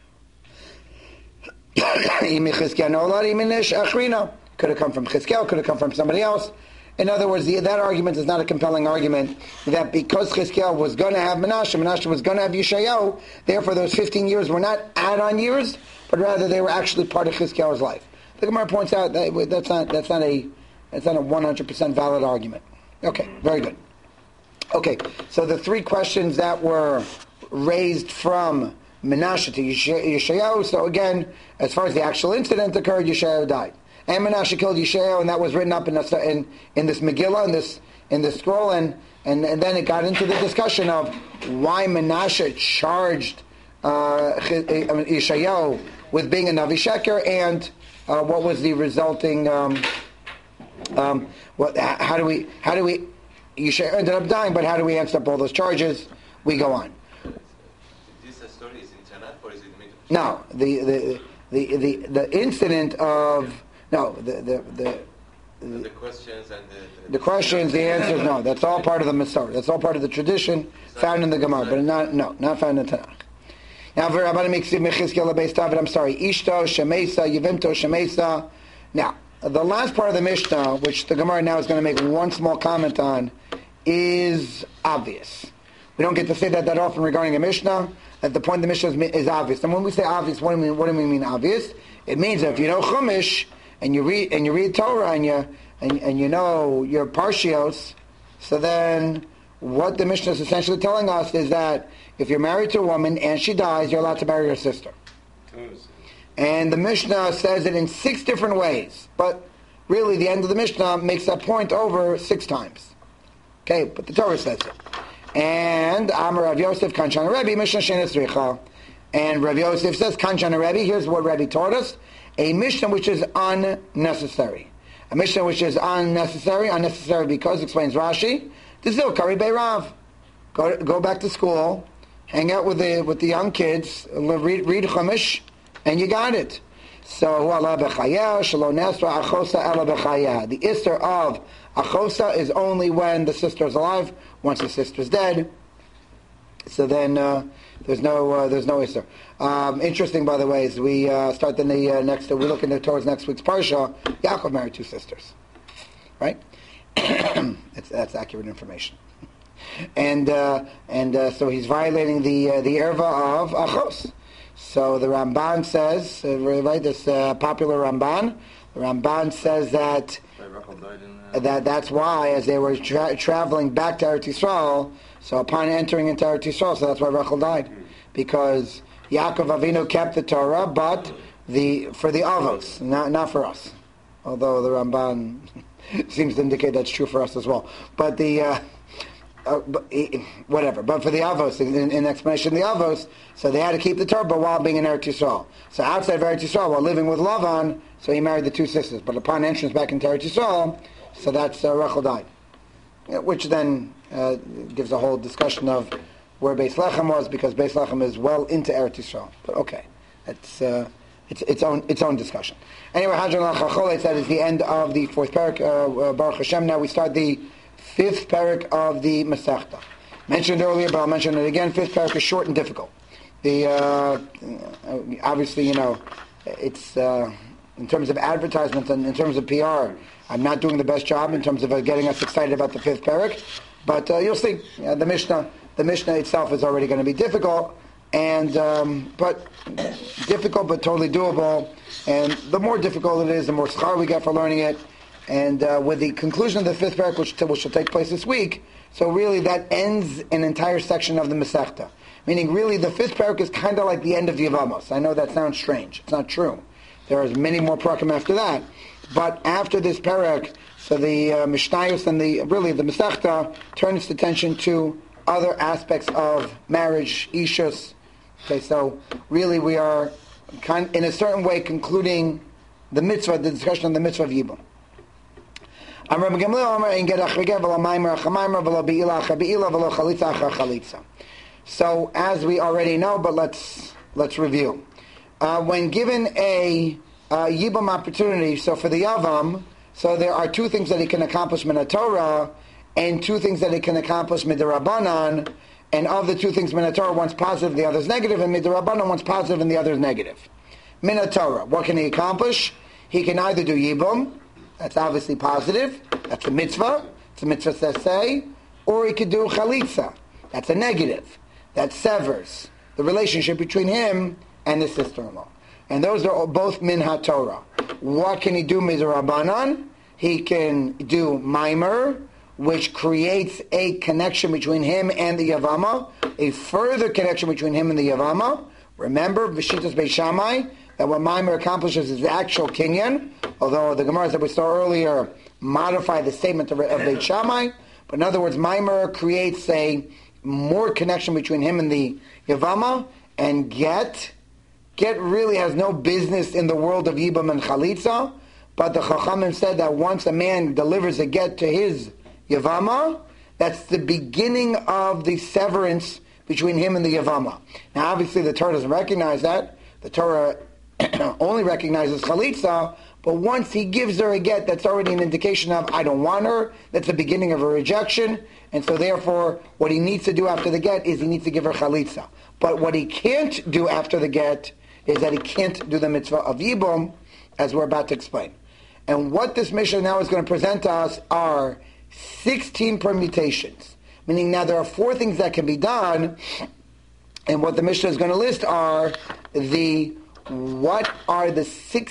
A: Could have come from Chizkiyahu, could have come from somebody else. In other words, the, that argument is not a compelling argument that because Chizkiyahu was going to have Menashe, Menashe was going to have Yeshayahu, therefore those fifteen years were not add-on years, but rather they were actually part of Chizkiyahu's life. The Gemara points out that that's not that's not a that's not a one hundred percent valid argument. Okay, very good. Okay, so the three questions that were raised from Menashe to Yeshayahu. So again, as far as the actual incident occurred, Yeshayahu died, and Menashe killed Yeshayahu, and that was written up in, a, in in this Megillah, in this in this scroll, and, and and then it got into the discussion of why Menashe charged uh, Yeshayahu with being a Navi Sheker, and uh, what was the resulting. Um, um, what? How do we? How do we? Yeshayahu ended up dying, but how do we answer up all those charges? We go on. No, the the, the the the incident of no the the the, the,
B: the questions and the, the,
A: the questions, the answers. No, that's all part of the Masorah. That's all part of the tradition found in the Gemara, but not no, not found in the Tanakh. Now, for Rabbanan Miksiv Mechizkiyahu lebeis David, I'm sorry, Ishto Shemesa Yevimto Shemesa. Now, the last part of the Mishnah, which the Gemara now is going to make one small comment on, is obvious. We don't get to say that that often regarding a Mishnah. That the point of the Mishnah is, is obvious. And when we say obvious, what do we mean? What do we mean obvious? It means that if you know Chumash and you read and you read Torah and you and, and you know your Parshios, so then what the Mishnah is essentially telling us is that if you're married to a woman and she dies, you're allowed to marry her sister. And the Mishnah says it in six different ways, but really the end of the Mishnah makes that point over six times. Okay, but the Torah says it. And Amar Rav Yosef Kanchan Rebbe Mishnah Shenes Richa, and Rav Yosef says Kanchan Rebbe. Here's what Rebbe taught us: a Mishnah which is unnecessary, a Mishnah which is unnecessary, unnecessary because explains Rashi. Dizil Kari Beirav. Go go back to school, hang out with the with the young kids, read read Chumash, and you got it. So Allah b'chayah shelo nesra achosa ela b'chayah. The Isser of achosa is only when the sister is alive. Once the sister is dead, so then uh, there's no uh, there's no Isser. Um, interesting, by the way, as we uh, start in the uh, next, we look into towards next week's parsha. Yaakov married two sisters, right? it's, that's accurate information. And uh, and uh, so he's violating the uh, the erva of achos. So the Ramban says, uh, right, this uh, popular Ramban, the Ramban says that uh, that that's why, as they were tra- traveling back to Eretz Yisrael, so upon entering into Eretz Yisrael, so that's why Rachel died, because Yaakov Avinu kept the Torah, but the for the Avos, not not for us. Although the Ramban seems to indicate that's true for us as well. But the uh, Uh, but, whatever, but for the Avos, in, in explanation of the Avos, so they had to keep the Torah but while being in Eretz Yisrael. So outside of Eretz Yisrael, while living with Lavan, so he married the two sisters. But upon entrance back into Eretz Yisrael, so that's uh, Rachel died. Which then uh, gives a whole discussion of where Beis Lechem was, because Beis Lechem is well into Eretz Yisrael. But okay, it's uh, it's its own its own discussion. Anyway, Hadron Lachachol, that is the end of the fourth parak. Uh, uh, Baruch Hashem. Now we start the fifth parak of the Masechta. Mentioned earlier, but I'll mention it again. Fifth parak is short and difficult. The uh, obviously, you know, it's uh, in terms of advertisements and in terms of P R, I'm not doing the best job in terms of uh, getting us excited about the fifth parak. But uh, you'll see, uh, the Mishnah, the Mishnah itself is already going to be difficult, and um, but difficult but totally doable. And the more difficult it is, the more schar we get for learning it. And uh, with the conclusion of the fifth parak, which, which will take place this week, so really that ends an entire section of the Masechta. Meaning, really, the fifth parak is kind of like the end of Yevamos. I know that sounds strange. It's not true. There are many more parakim after that. But after this parak, so the uh, Mishnayos and the really the Masechta turn its attention to other aspects of marriage, ishus. Okay, so really we are kind, in a certain way concluding the mitzvah, the discussion on the mitzvah of Yibum. So, as we already know, but let's let's review. Uh, when given a uh, Yibum opportunity, so for the Yavam, so there are two things that he can accomplish min Torah, and two things that he can accomplish midirabanan. And of the two things, min Torah, one's positive, the other's negative, and midirabanan, one's positive, and the other's negative. Min Torah, what can he accomplish? He can either do Yibum, that's obviously positive, that's a mitzvah, it's a mitzvah says say, or he could do Chalitza, that's a negative, that severs the relationship between him and his sister-in-law. And those are all both min ha-Torah. What can he do midirabanan? He can do Maimer, which creates a connection between him and the Yavama, a further connection between him and the Yavama. Remember, V'shitas Beis Shammai, that what Maimer accomplishes is the actual kinyan, although the Gemaras that we saw earlier modify the statement of, of Beis Shammai. But in other words, Maimer creates a more connection between him and the Yavama, and Get, Get really has no business in the world of Yibam and Chalitza, but the Chachamim said that once a man delivers a Get to his Yavama, that's the beginning of the severance between him and the Yavama. Now obviously the Torah doesn't recognize that. The Torah only recognizes Chalitza, but once he gives her a get, that's already an indication of, I don't want her, that's the beginning of a rejection, and so therefore what he needs to do after the get is he needs to give her Chalitza. But what he can't do after the get is that he can't do the mitzvah of Yibum, as we're about to explain. And what this Mishnah now is going to present to us are sixteen permutations. Meaning now there are four things that can be done, and what the Mishnah is going to list are the what are the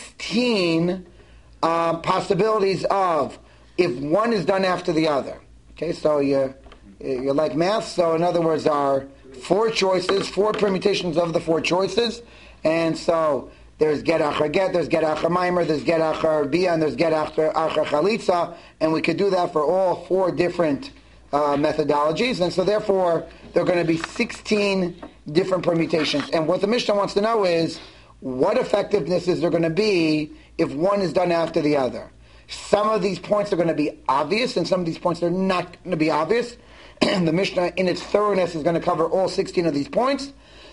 A: sixteen uh, possibilities of if one is done after the other. Okay, so you you like math. So in other words, there are four choices, four permutations of the four choices, and so there's get achar get, there's get achar maimer, there's get achar bia, and there's get achar, achar chalitza, and we could do that for all four different uh, methodologies, and so therefore there are going to be sixteen different permutations. And what the Mishnah wants to know is, what effectiveness is there going to be if one is done after the other? Some of these points are going to be obvious, and some of these points are not going to be obvious. The Mishnah, in its thoroughness, is going to cover all sixteen of these points,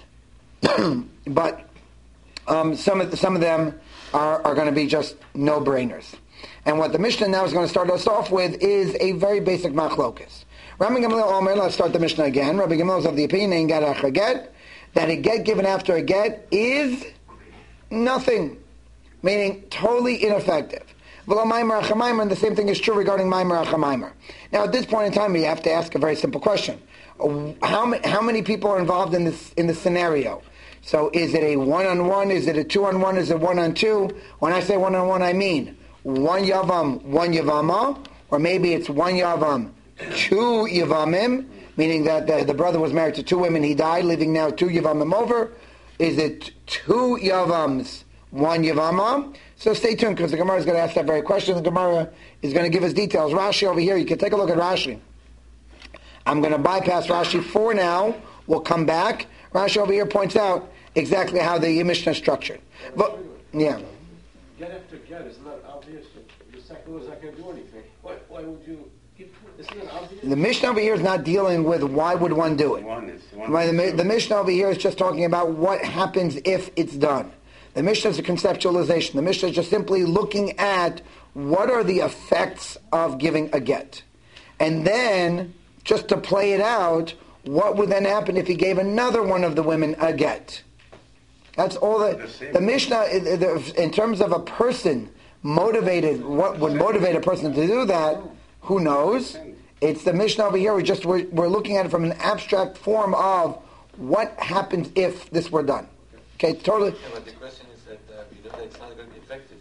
A: but um, some of the, some of them are, are going to be just no-brainers. And what the Mishnah now is going to start us off with is a very basic machlokas. Rabbi Gamliel Omer, let's start the Mishnah again. Rabbi Gamliel is of the opinion in get achar get, that a get given after a get is nothing, meaning totally ineffective. And the same thing is true regarding Maimer Achamaimer. Now, at this point in time, we have to ask a very simple question: How many, how many people are involved in this in this scenario? So, is it a one-on-one? Is it a two-on-one? Is it one-on-two? When I say one-on-one, I mean one yavam, one yavama, or maybe it's one yavam, two yavamim, meaning that the, the brother was married to two women, he died, leaving now two yavamim over. Is it two yavams, one yavama? So stay tuned, because the Gemara is going to ask that very question. The Gemara is going to give us details. Rashi over here, you can take a look at Rashi. I'm going to bypass Rashi for now. We'll come back. Rashi over here points out exactly how the Mishnah is structured. But, yeah.
C: Get after get is not obvious. The second one is not going to do anything. Why, why would you... This isn't obvious.
A: The Mishnah over here is not dealing with why would one do it.
D: One is, one
A: right, the, the Mishnah over here is just talking about what happens if it's done. The Mishnah is a conceptualization. The Mishnah is just simply looking at what are the effects of giving a get. And then, just to play it out, what would then happen if he gave another one of the women a get? That's all the, the Mishnah, in terms of a person motivated, what would motivate a person to do that, who knows? It's the Mishnah over here. We just, we're, we're looking at it from an abstract form of what happens if this were done. Okay, totally.
B: Yeah, but the question is that uh, you know that it's not going to be effective.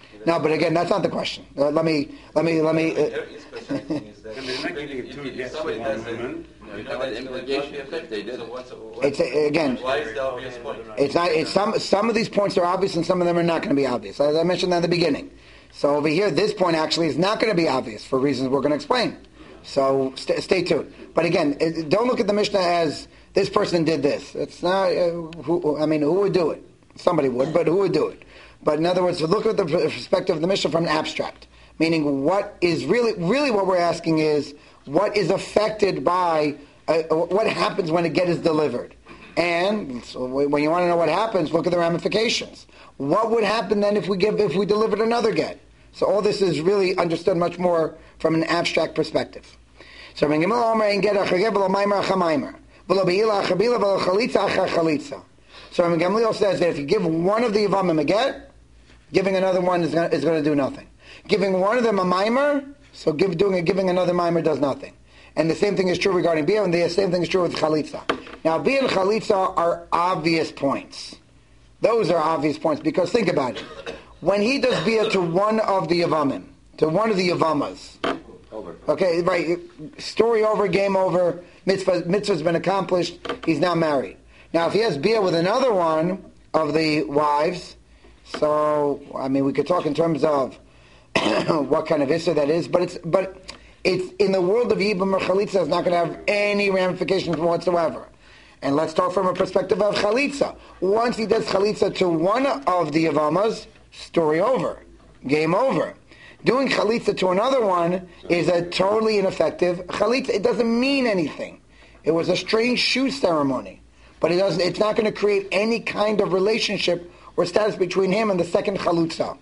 A: No, but again, that's not the question. Uh, let me, let me, let me. Uh,
B: Here is specific thing is that
D: I mean, they're not giving
B: if-
D: two
B: if
D: gets to
B: somebody
D: one
B: does it,
D: woman.
B: you know
E: How
B: that
E: about
B: it's gonna
E: implication?
B: not be effective.
E: They did
B: So
E: it.
B: what's, what's,
A: It's a- again-
B: why is the obvious point?
A: It's not. It's some. Some of these points are obvious, and some of them are not going to be obvious. As I mentioned at the beginning. So over here, this point actually is not going to be obvious for reasons we're going to explain. So st- stay tuned. But again, it, don't look at the Mishnah as this person did this. It's not. Uh, who, I mean, who would do it? Somebody would, but who would do it? But in other words, look at the perspective of the Mishnah from an abstract, meaning what is really, really what we're asking is what is affected by uh, what happens when a get is delivered. And so when you want to know what happens, look at the ramifications. What would happen then if we give if we delivered another get? So all this is really understood much more from an abstract perspective. So when Gemara Omer and get a chagev v'lo maimer chamaimer v'lo beila chabila v'lo chalitza achar chalitza. So when Gamliel says that if you give one of the yavamim a get, giving another one is going, is going to do nothing. Giving one of them a mimer, so give, doing giving another mimer does nothing. And the same thing is true regarding bia, and the same thing is true with chalitza. Now, bia and chalitza are obvious points. Those are obvious points because think about it. When he does bia to one of the yavamim, to one of the yavamas,
E: Over.
A: okay, right, story over, game over, mitzvah, mitzvah's been accomplished, he's now married. Now, if he has bia with another one of the wives, so I mean, we could talk in terms of what kind of issa that is, but it's but it's in the world of yibum or chalitza, it's not going to have any ramifications whatsoever. And let's talk from a perspective of chalitza. Once he does chalitza to one of the yavamas, story over, game over. Doing chalitza to another one is a totally ineffective chalitza. It doesn't mean anything. It was a strange shoe ceremony, but it doesn't. It's not going to create any kind of relationship or status between him and the second chalutza.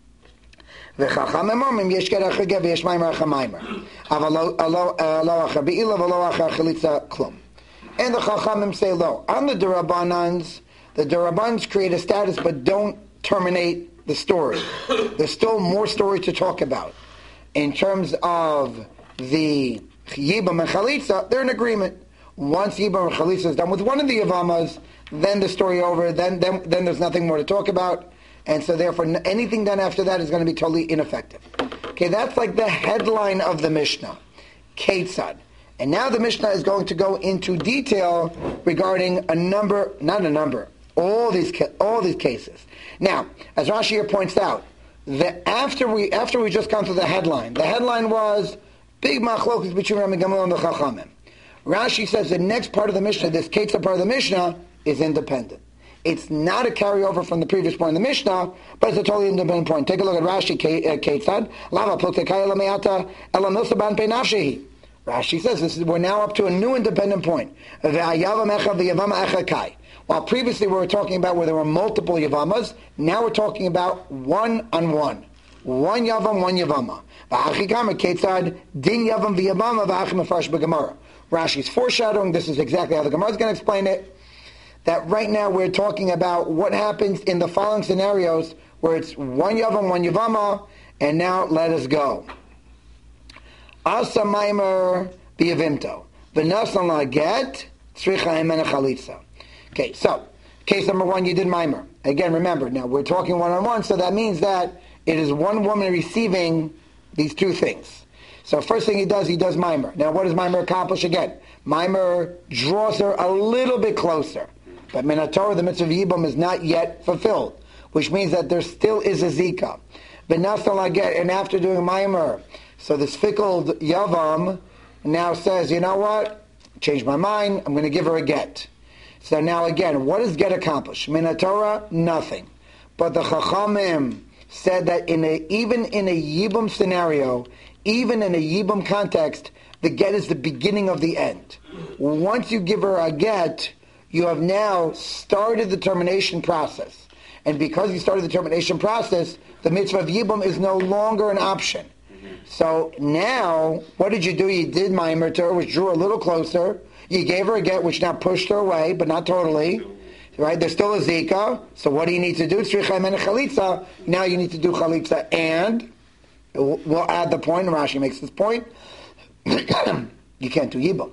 A: And the Chachamim say, lo. On the Durabanans, the Durabanans create a status but don't terminate the story. There's still more story to talk about. In terms of the Yibam and Chalitza, they're in agreement. Once Yibam and Chalitza is done with one of the Yavamas, then the story over, then, then, then there's nothing more to talk about. And so therefore, anything done after that is going to be totally ineffective. Okay, that's like the headline of the Mishnah. Ketzad. And now the Mishnah is going to go into detail regarding a number, not a number, all these all these cases. Now, as Rashi here points out, that after we after we just gone through the headline, the headline was big machlokas between Rami Gamliel and the Chachamim. Rashi says the next part of the Mishnah, this Ketzad part of the Mishnah, is independent. It's not a carryover from the previous point in the Mishnah, but it's a totally independent point. Take a look at Rashi Ketzad. Lava pluktekaya lameata ela nosaban pe nafshehi. Rashi says this is, we're now up to a new independent point. While previously we were talking about where there were multiple Yavamas, now we're talking about one on one. One Yavam, one Yavama. Rashi's foreshadowing, this is exactly how the Gemara is going to explain it, that right now we're talking about what happens in the following scenarios where it's one Yavam, one Yavama, and now let us go. Asa maimer biyavimto. V'nasan la get tzricha emena chalitza. Okay, so, case number one, you did maimer. Again, remember, now we're talking one-on-one, so that means that it is one woman receiving these two things. So first thing he does, he does maimer. Now what does maimer accomplish again? Maimer draws her a little bit closer. But Minatorah, the mitzvah of Yibam, is not yet fulfilled, which means that there still is a zika. V'nasan la get, and after doing maimer, so this fickled Yavam now says, you know what? Changed my mind. I'm going to give her a get. So now again, what does get accomplish? Minatorah, nothing. But the Chachamim said that in a, even in a Yibum scenario, even in a Yibum context, the get is the beginning of the end. Once you give her a get, you have now started the termination process. And because you started the termination process, the mitzvah of Yibum is no longer an option. So now, what did you do? You did maimer to her, which drew her a little closer. You gave her a get, which now pushed her away, but not totally. Right? There's still a zika. So what do you need to do? Tzricha emena chalitza. Now you need to do chalitza, and we'll add the point. And Rashi makes this point. You can't do yibum.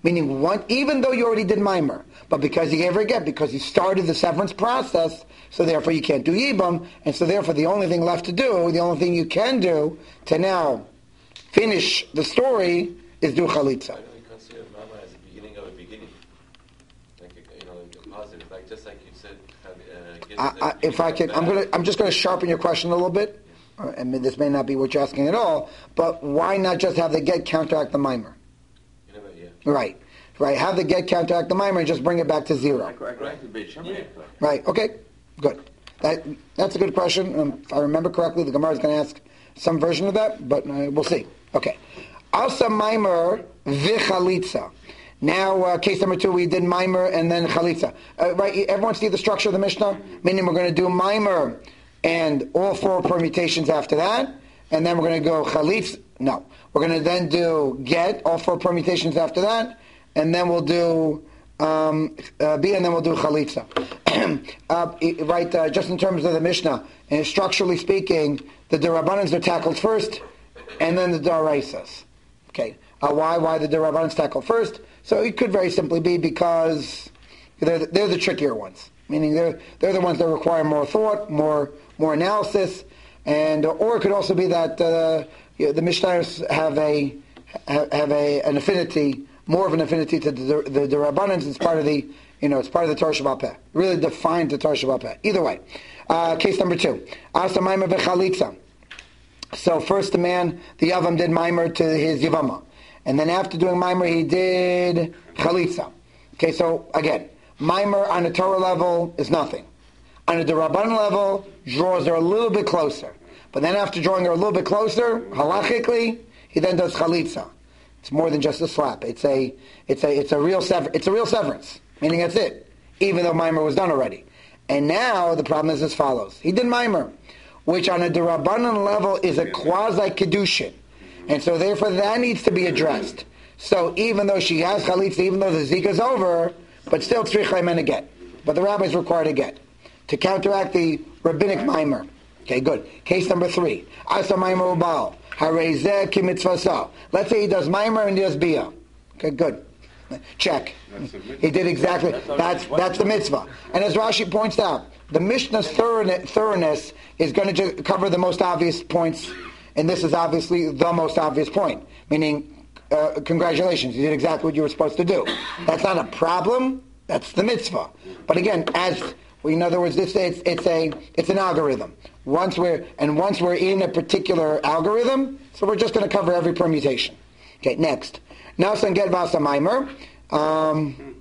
A: Meaning, one, even though you already did mimer, but because you gave her a get, because you started the severance process, so therefore you can't do yibam, and so therefore the only thing left to do, the only thing you can do to now finish the story is do chalitza.
B: Why don't we consider mama as the beginning of a beginning? Like, you know, like a positive, like just like you said. Uh, get
A: I, I, if I can, I'm gonna, I'm just going to sharpen your question a little bit. Uh, I mean, this may not be what you're asking at all, but why not just have the get counteract the mimer?
B: You know, yeah.
A: Right, right. Have the get counteract the mimer and just bring it back to zero. Right. Okay. Good. That that's a good question. Um, if I remember correctly, the Gemara is going to ask some version of that, but uh, we'll see. Okay. Asa mimer v'chalitza. Now, uh, case number two, we did mimer and then chalitza. Uh, right. Everyone see the structure of the Mishnah? Meaning, we're going to do mimer and all four permutations after that, and then we're going to go chalitza. No, we're going to then do get, all four permutations after that, and then we'll do um, uh, b, and then we'll do chalitza. uh, right, uh, just in terms of the Mishnah, and structurally speaking, the Derabanans are tackled first, and then the Daraisas. Okay, uh, why? Why the Derabanans tackled first? So it could very simply be because they're the, they're the trickier ones, meaning they're they're the ones that require more thought, more more analysis, and or it could also be that uh, you know, the Mishnayos have a have a an affinity, more of an affinity to the the, the Rabbanans. It's part of the you know it's part of the Torah Shabbat Peh. Really defines the Torah Shabbat Peh. Either way, uh, case number two, Asa Maimer v'Chalitza. So first the man, the Yavam, did Maimer to his Yavama, and then after doing Maimer he did Chalitza. Okay, so again, Maimer on a Torah level is nothing. On a Derabanan level, draws her a little bit closer. But then after drawing her a little bit closer, halachically, he then does chalitza. It's more than just a slap. It's a it's a it's a real sever, it's a real severance. Meaning that's it. Even though mimer was done already. And now the problem is as follows. He did mimer, which on a Derabanan level is a quasi kedushin. And so therefore that needs to be addressed. So even though she has chalitza, even though the zika's over, but still tzricha men a get. But the rabbis required a get to counteract the rabbinic mimer. Okay, good. Case number three. Asa mimer ubal. Harezeh ki mitzvasa. Let's say he does mimer and he does bia. Okay, good. Check. He did exactly. That's that's the mitzvah. And as Rashi points out, the Mishnah's thoroughness is going to just cover the most obvious points, and this is obviously the most obvious point. Meaning, uh, congratulations, you did exactly what you were supposed to do. That's not a problem. That's the mitzvah. But again, as in other words, this it's, it's a it's an algorithm. Once we're and once we're in a particular algorithm, so we're just going to cover every permutation. Okay, next. Nasan get vasa mimer. Um,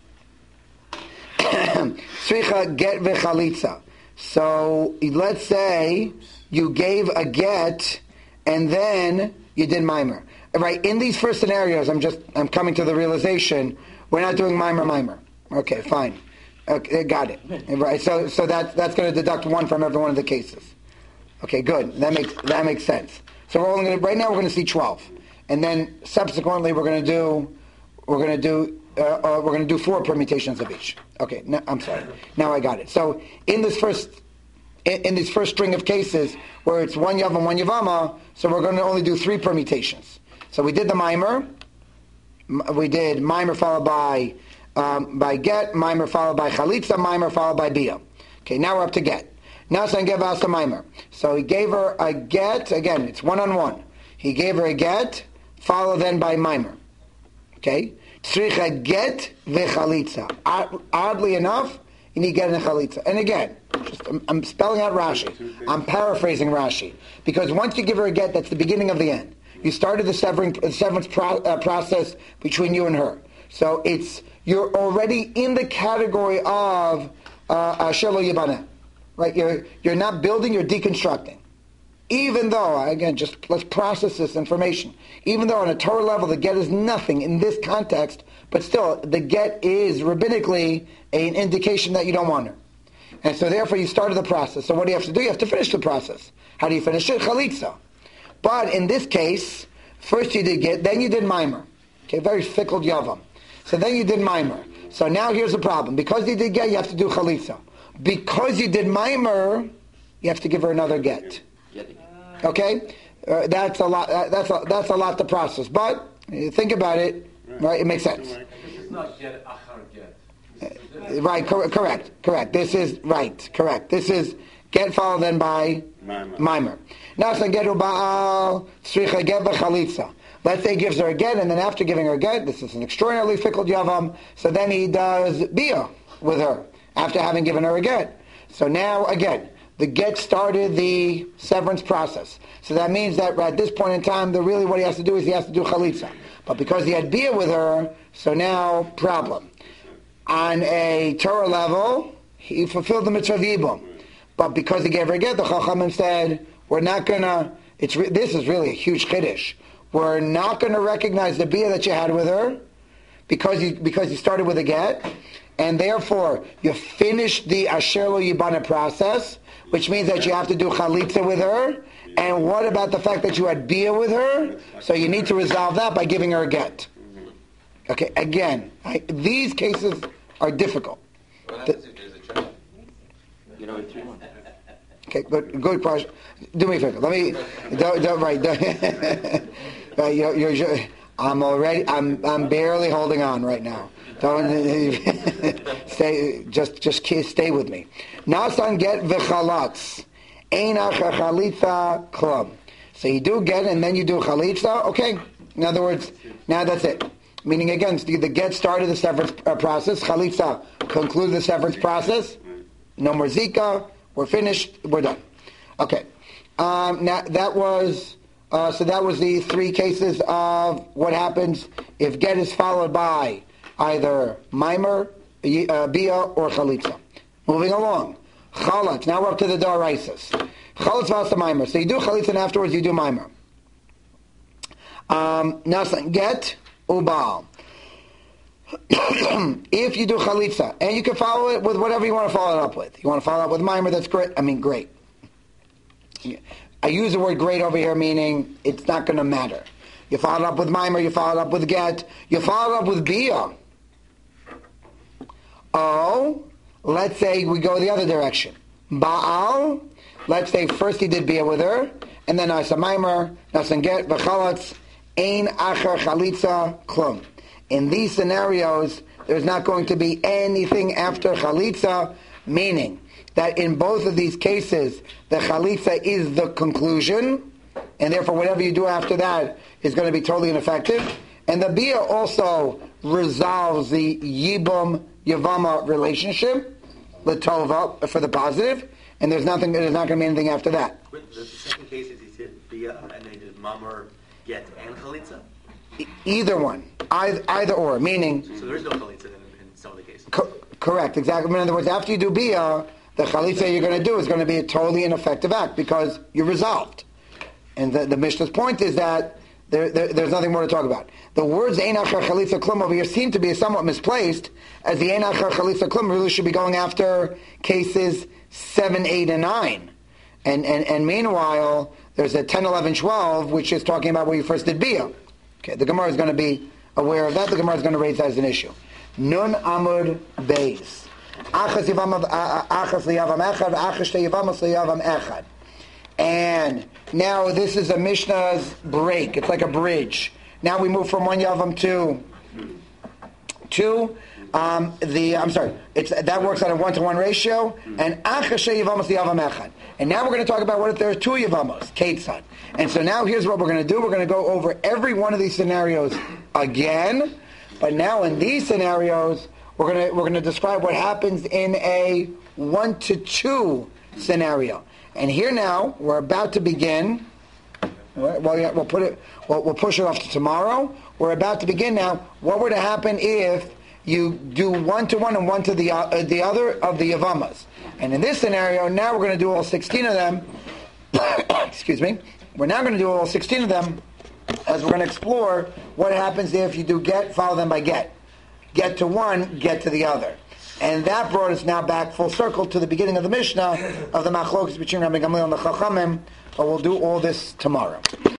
A: Sricha get v'chalitza. So let's say you gave a get and then you did mimer. Right, in these first scenarios, I'm just I'm coming to the realization we're not doing mimer mimer. Okay, fine. Okay, got it. Right, so so that that's going to deduct one from every one of the cases. Okay, good. That makes that makes sense. So we're only going to, right now we're going to see twelve, and then subsequently we're going to do we're going to do uh, uh, we're going to do four permutations of each. Okay, no, I'm sorry. Now I got it. So in this first in, in this first string of cases where it's one yav and one yavama, so we're going to only do three permutations. So we did the mimer. We did mimer followed by. Um, by get, mimer followed by chalitza, mimer followed by bia. Okay, now we're up to get. Now son gave us a mimer. So he gave her a get, again, it's one-on-one. He gave her a get, followed then by mimer. Okay? Tzricha get v'chalitza. Oddly enough, you need get and chalitza. And again, just, I'm, I'm spelling out Rashi. I'm paraphrasing Rashi. Because once you give her a get, that's the beginning of the end. You started the severing, uh, severance pro, uh, process between you and her. So it's you're already in the category of shelo yibaneh, right? You're you're not building, you're deconstructing. Even though, again, just let's process this information. Even though on a Torah level the get is nothing in this context, but still the get is rabbinically an indication that you don't want her, and so therefore you started the process. So what do you have to do? You have to finish the process. How do you finish it? Chalitza. But in this case, first you did get, then you did mimer. Okay, very fickle yavam. So then you did mimer. So now here's the problem. Because you did get, you have to do chalitza. Because you did mimer, you have to give her another get. Okay? Uh, that's a lot. Uh, that's a, that's a lot to process. But uh, think about it. Right? It makes sense.
C: This is not get achar get.
A: Uh, right, cor- correct, correct. This is, right, correct. This is get followed then by mimer. Nasan getu ba'al tzricha get b'chalitza. Let's say he gives her a get, and then after giving her a get, this is an extraordinarily fickle yavam, so then he does bia with her, after having given her a get. So now, again, the get started the severance process. So that means that at this point in time, the really what he has to do is he has to do chalitza. But because he had bia with her, so now, problem. On a Torah level, he fulfilled the mitzvah of yibum. But because he gave her a get, the Chachamim said, we're not going to, it's re- this is really a huge chiddush. We're not going to recognize the bia that you had with her because you, because you started with a get. And therefore, you finished the Asher Lo Yibana process, which means that you have to do chalitza with her. And what about the fact that you had bia with her? So you need to resolve that by giving her a get. Okay, again, I, these cases are difficult.
B: What happens if there's a child?
D: You know, three months.
A: Okay, good, good question. Do me a favor. Let me, don't, don't, right, don't, right, you're, you're, I'm already, I'm, I'm barely holding on right now. Don't, stay, just, just stay with me. Nasan get v'chalatz. Ein acha chalitza klum. So you do get and then you do chalitza, okay. In other words, now that's it. Meaning again, the get started the severance process, chalitza conclude the severance process, no more zika, we're finished, we're done. Okay. Um, now that was, uh, so that was the three cases of what happens if get is followed by either mimer, uh, bia, or chalitza. Moving along. Chalat. Now we're up to the daraisas. Chalat v'asa mimer. So you do chalitza and afterwards you do mimer. Um, Nasan, get, ubal. If you do chalitza, and you can follow it with whatever you want to follow it up with. You want to follow it up with mimer, that's great. I mean, great. I use the word great over here, meaning it's not going to matter. You follow it up with mimer, you follow it up with get, you follow it up with bia. Oh, let's say we go the other direction. Baal, let's say first he did bia with her, and then Nasa mimer, Nasan get, v'chalatz, ein acher chalitza klum. In these scenarios, there's not going to be anything after chalitza, meaning that in both of these cases, the chalitza is the conclusion, and therefore whatever you do after that is going to be totally ineffective. And the bia also resolves the yibum yavama relationship, latova, for the positive, and there's nothing. There's not going to be anything after that.
D: Wait, the second case is he said bia and they did mamar, get, and chalitza.
A: E- either one, either, either or, meaning.
D: So there is no chalitza in, in some of the cases.
A: Co- correct, exactly. In other words, after you do bia, the chalitza you're going to do is going to be a totally ineffective act because you're resolved. And the, the Mishnah's point is that there, there, there's nothing more to talk about. The words ein achar chalitza klum over here seem to be somewhat misplaced, as the ein achar chalitza klum really should be going after cases seven, eight, and nine. And, and, and meanwhile, there's a ten, eleven, twelve, which is talking about where you first did bia. Okay, the Gemara is going to be aware of that. The Gemara is going to raise that as an issue. Nun amud beis. Achas yivam achas liyavam echad, achas yivam liyavam echad. And now this is a Mishnah's break. It's like a bridge. Now we move from one yavam to two. Um, the I'm sorry. It's that works on a one to one ratio. And achas yavamos yavam echad. And now we're going to talk about what if there are two yavamos, ketzad. And so now here's what we're going to do. We're going to go over every one of these scenarios again. But now in these scenarios, we're going to we're going to describe what happens in a one to two scenario. And here now, we're about to begin. Well, yeah, we'll put it. We'll, we'll push it off to tomorrow. We're about to begin now. What would happen if you do one to one and one to the uh, the other of the yavamas? And in this scenario, now we're going to do all sixteen of them. Excuse me. We're now going to do all sixteen of them, as we're going to explore what happens if you do get, follow them by get. Get to one, get to the other. And that brought us now back full circle to the beginning of the Mishnah of the Machlokes between Rabbi Gamliel and the Chachamim. But we'll do all this tomorrow.